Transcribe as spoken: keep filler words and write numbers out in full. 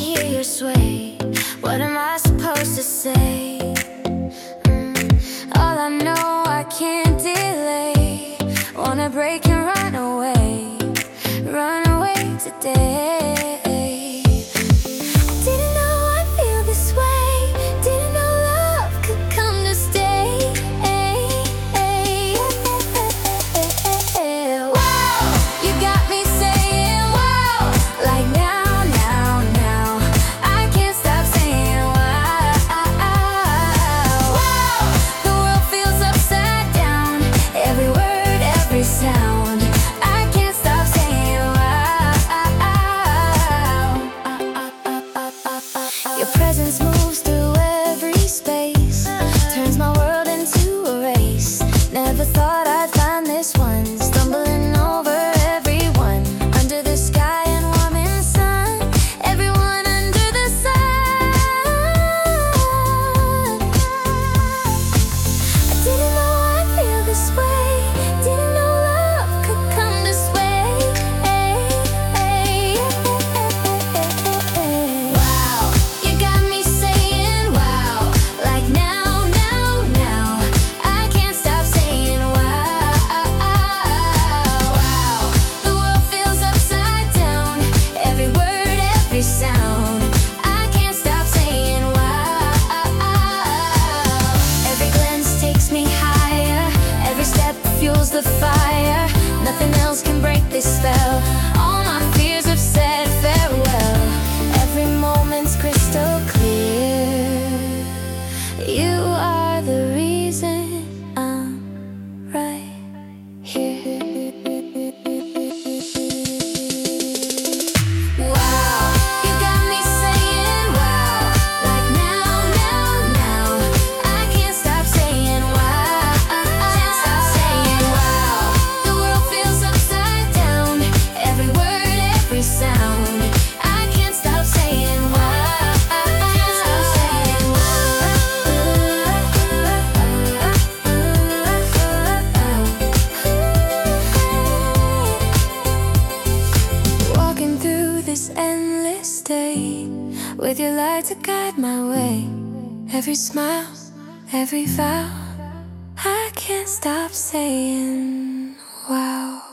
hear your sway. What am I supposed to say? Mm, all I know, I can't delay. Wanna break and run away, run away today. Didn't know I'd feel this way. Didn't know love could come to stay. Wow, you got me saying wow. Like now, now, now, I can't stop saying wow. Wow, the world feels upside down. Every word, every sound, I can't stop saying wow. Your presence moves through every space, turns my world into a race. Never thought I'd find this one, stumbling over everyone. Under the sky and warm in the sun, everyone under the sun. I didn't know I'd feel this way. Didn't know love could come this way. Wow, you got me saying wow. Like now, now, now, I can't stop saying wow. Wow, the world feels upside down. Every word, every sound, I can't stop saying wow. Every glance takes me higher. Every step fuels the fire. Nothing else can break this spell. All my fears have said farewell. Every moment's crystal clear. You are the reason I'm right here. Wow, you got me saying wow. Like now, now, now, I can't stop saying wow. Can't stop saying wow. The world feels upside down. Every word, every sound, I can't stop saying wow. Can't stop saying wow. Walking through this endless day, with your light to guide my way. Every smile, every vow, I can't stop saying wow.